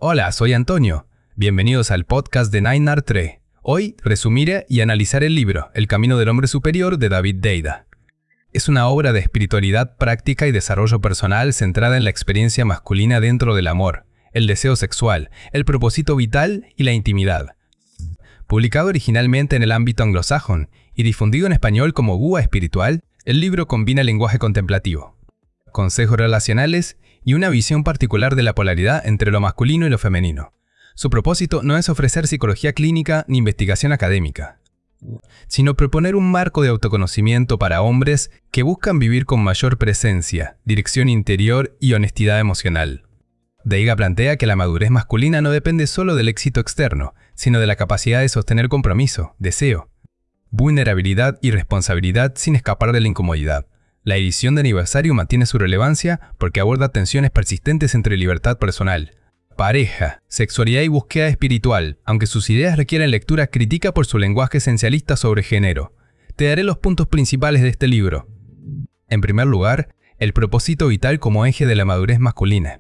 Hola, soy Antonio. Bienvenidos al podcast de Nainar 3. Hoy resumiré y analizaré el libro El camino del hombre superior de David Deida. Es una obra de espiritualidad práctica y desarrollo personal centrada en la experiencia masculina dentro del amor, el deseo sexual, el propósito vital y la intimidad. Publicado originalmente en el ámbito anglosajón y difundido en español como guía espiritual, el libro combina lenguaje contemplativo, consejos relacionales y una visión particular de la polaridad entre lo masculino y lo femenino. Su propósito no es ofrecer psicología clínica ni investigación académica, sino proponer un marco de autoconocimiento para hombres que buscan vivir con mayor presencia, dirección interior y honestidad emocional. Deida plantea que la madurez masculina no depende solo del éxito externo, sino de la capacidad de sostener compromiso, deseo, vulnerabilidad y responsabilidad sin escapar de la incomodidad. La edición de aniversario mantiene su relevancia porque aborda tensiones persistentes entre libertad personal, pareja, sexualidad y búsqueda espiritual, aunque sus ideas requieren lectura crítica por su lenguaje esencialista sobre género. Te daré los puntos principales de este libro. En primer lugar, el propósito vital como eje de la madurez masculina.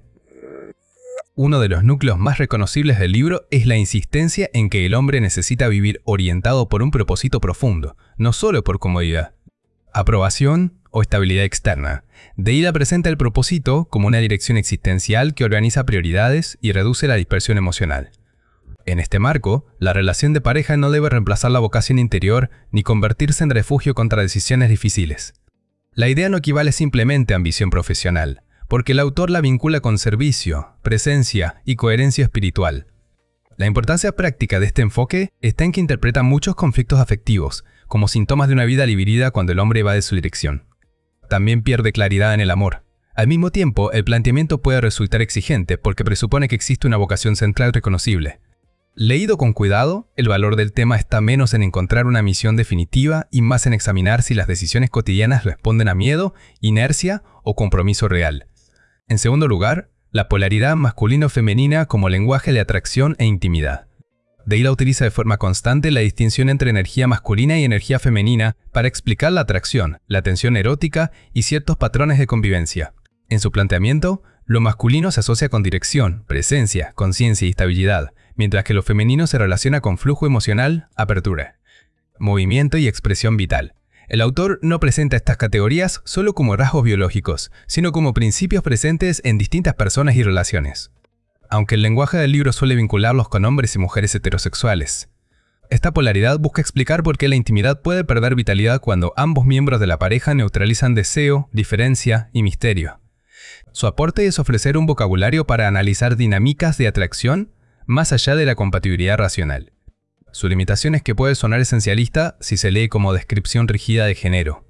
Uno de los núcleos más reconocibles del libro es la insistencia en que el hombre necesita vivir orientado por un propósito profundo, no solo por comodidad, aprobación o estabilidad externa. Deida presenta el propósito como una dirección existencial que organiza prioridades y reduce la dispersión emocional. En este marco, la relación de pareja no debe reemplazar la vocación interior ni convertirse en refugio contra decisiones difíciles. La idea no equivale simplemente a ambición profesional, porque el autor la vincula con servicio, presencia y coherencia espiritual. La importancia práctica de este enfoque está en que interpreta muchos conflictos afectivos como síntomas de una vida dividida cuando el hombre va de su dirección. También pierde claridad en el amor. Al mismo tiempo, el planteamiento puede resultar exigente porque presupone que existe una vocación central reconocible. Leído con cuidado, el valor del tema está menos en encontrar una misión definitiva y más en examinar si las decisiones cotidianas responden a miedo, inercia o compromiso real. En segundo lugar, la polaridad masculino-femenina como lenguaje de atracción e intimidad. Deida utiliza de forma constante la distinción entre energía masculina y energía femenina para explicar la atracción, la tensión erótica y ciertos patrones de convivencia. En su planteamiento, lo masculino se asocia con dirección, presencia, conciencia y estabilidad, mientras que lo femenino se relaciona con flujo emocional, apertura, movimiento y expresión vital. El autor no presenta estas categorías solo como rasgos biológicos, sino como principios presentes en distintas personas y relaciones, aunque el lenguaje del libro suele vincularlos con hombres y mujeres heterosexuales. Esta polaridad busca explicar por qué la intimidad puede perder vitalidad cuando ambos miembros de la pareja neutralizan deseo, diferencia y misterio. Su aporte es ofrecer un vocabulario para analizar dinámicas de atracción más allá de la compatibilidad racional. Su limitación es que puede sonar esencialista si se lee como descripción rígida de género.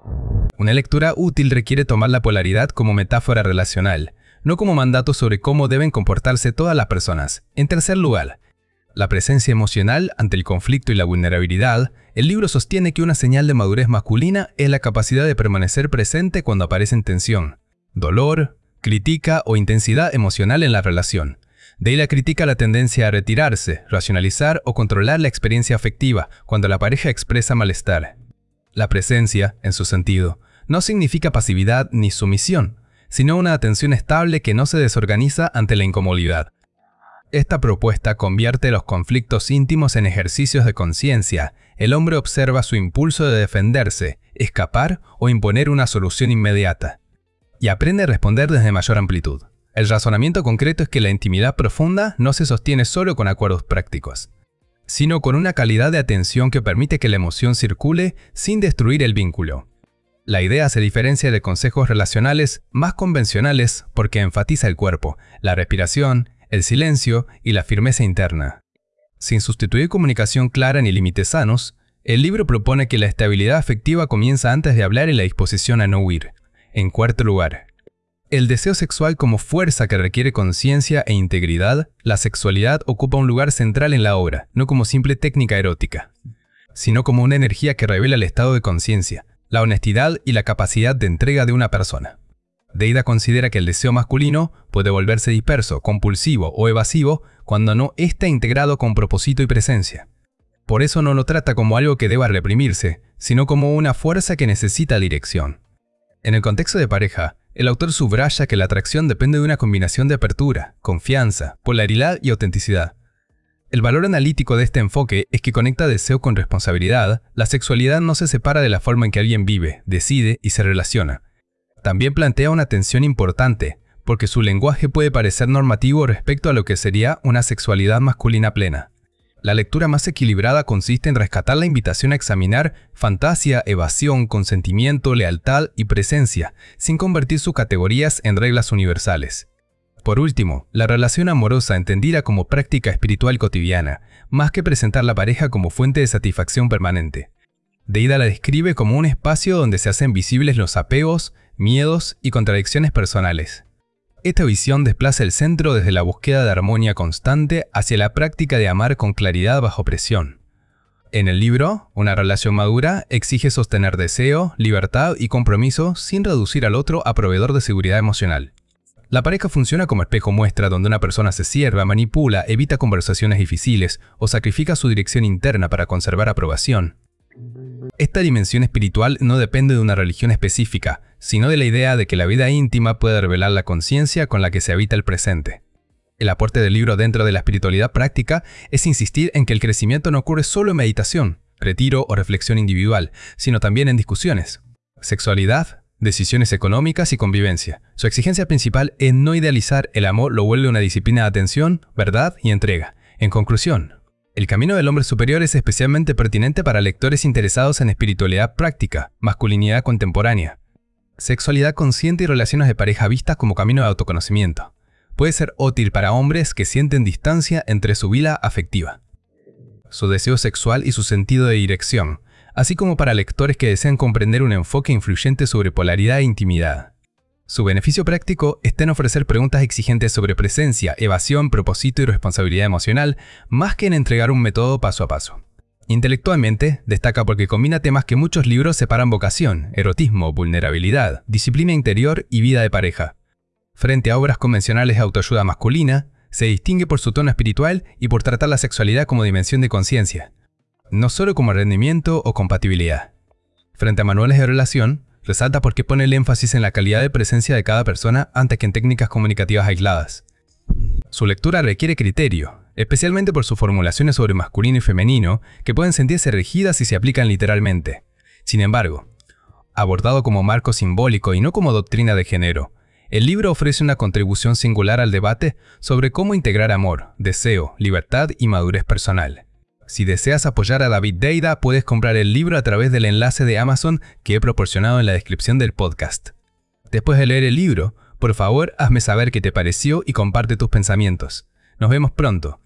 Una lectura útil requiere tomar la polaridad como metáfora relacional, no como mandato sobre cómo deben comportarse todas las personas. En tercer lugar, la presencia emocional ante el conflicto y la vulnerabilidad. El libro sostiene que una señal de madurez masculina es la capacidad de permanecer presente cuando aparece tensión, dolor, crítica o intensidad emocional en la relación. Deida critica la tendencia a retirarse, racionalizar o controlar la experiencia afectiva cuando la pareja expresa malestar. La presencia, en su sentido, no significa pasividad ni sumisión, sino una atención estable que no se desorganiza ante la incomodidad. Esta propuesta convierte los conflictos íntimos en ejercicios de conciencia. El hombre observa su impulso de defenderse, escapar o imponer una solución inmediata, y aprende a responder desde mayor amplitud. El razonamiento concreto es que la intimidad profunda no se sostiene solo con acuerdos prácticos, sino con una calidad de atención que permite que la emoción circule sin destruir el vínculo. La idea se diferencia de consejos relacionales más convencionales porque enfatiza el cuerpo, la respiración, el silencio y la firmeza interna. Sin sustituir comunicación clara ni límites sanos, el libro propone que la estabilidad afectiva comienza antes de hablar y la disposición a no huir. En cuarto lugar, el deseo sexual como fuerza que requiere conciencia e integridad. La sexualidad ocupa un lugar central en la obra, no como simple técnica erótica, sino como una energía que revela el estado de conciencia, la honestidad y la capacidad de entrega de una persona. Deida considera que el deseo masculino puede volverse disperso, compulsivo o evasivo cuando no está integrado con propósito y presencia. Por eso no lo trata como algo que deba reprimirse, sino como una fuerza que necesita dirección. En el contexto de pareja, el autor subraya que la atracción depende de una combinación de apertura, confianza, polaridad y autenticidad. El valor analítico de este enfoque es que conecta deseo con responsabilidad. La sexualidad no se separa de la forma en que alguien vive, decide y se relaciona. También plantea una tensión importante, porque su lenguaje puede parecer normativo respecto a lo que sería una sexualidad masculina plena. La lectura más equilibrada consiste en rescatar la invitación a examinar fantasía, evasión, consentimiento, lealtad y presencia, sin convertir sus categorías en reglas universales. Por último, la relación amorosa entendida como práctica espiritual cotidiana, más que presentar la pareja como fuente de satisfacción permanente. Deida la describe como un espacio donde se hacen visibles los apegos, miedos y contradicciones personales. Esta visión desplaza el centro desde la búsqueda de armonía constante hacia la práctica de amar con claridad bajo presión. En el libro, una relación madura exige sostener deseo, libertad y compromiso sin reducir al otro a proveedor de seguridad emocional. La pareja funciona como espejo muestra donde una persona se sirve, manipula, evita conversaciones difíciles o sacrifica su dirección interna para conservar aprobación. Esta dimensión espiritual no depende de una religión específica, sino de la idea de que la vida íntima puede revelar la conciencia con la que se habita el presente. El aporte del libro dentro de la espiritualidad práctica es insistir en que el crecimiento no ocurre solo en meditación, retiro o reflexión individual, sino también en discusiones. Sexualidad, decisiones económicas y convivencia. Su exigencia principal es no idealizar el amor, lo vuelve una disciplina de atención, verdad y entrega. En conclusión, el camino del hombre superior es especialmente pertinente para lectores interesados en espiritualidad práctica, masculinidad contemporánea, sexualidad consciente y relaciones de pareja vistas como camino de autoconocimiento. Puede ser útil para hombres que sienten distancia entre su vida afectiva, su deseo sexual y su sentido de dirección, así como para lectores que desean comprender un enfoque influyente sobre polaridad e intimidad. Su beneficio práctico está en ofrecer preguntas exigentes sobre presencia, evasión, propósito y responsabilidad emocional, más que en entregar un método paso a paso. Intelectualmente, destaca porque combina temas que muchos libros separan: vocación, erotismo, vulnerabilidad, disciplina interior y vida de pareja. Frente a obras convencionales de autoayuda masculina, se distingue por su tono espiritual y por tratar la sexualidad como dimensión de conciencia, no solo como rendimiento o compatibilidad. Frente a manuales de relación, resalta por qué pone el énfasis en la calidad de presencia de cada persona antes que en técnicas comunicativas aisladas. Su lectura requiere criterio, especialmente por sus formulaciones sobre masculino y femenino, que pueden sentirse rígidas si se aplican literalmente. Sin embargo, abordado como marco simbólico y no como doctrina de género, el libro ofrece una contribución singular al debate sobre cómo integrar amor, deseo, libertad y madurez personal. Si deseas apoyar a David Deida, puedes comprar el libro a través del enlace de Amazon que he proporcionado en la descripción del podcast. Después de leer el libro, por favor, hazme saber qué te pareció y comparte tus pensamientos. Nos vemos pronto.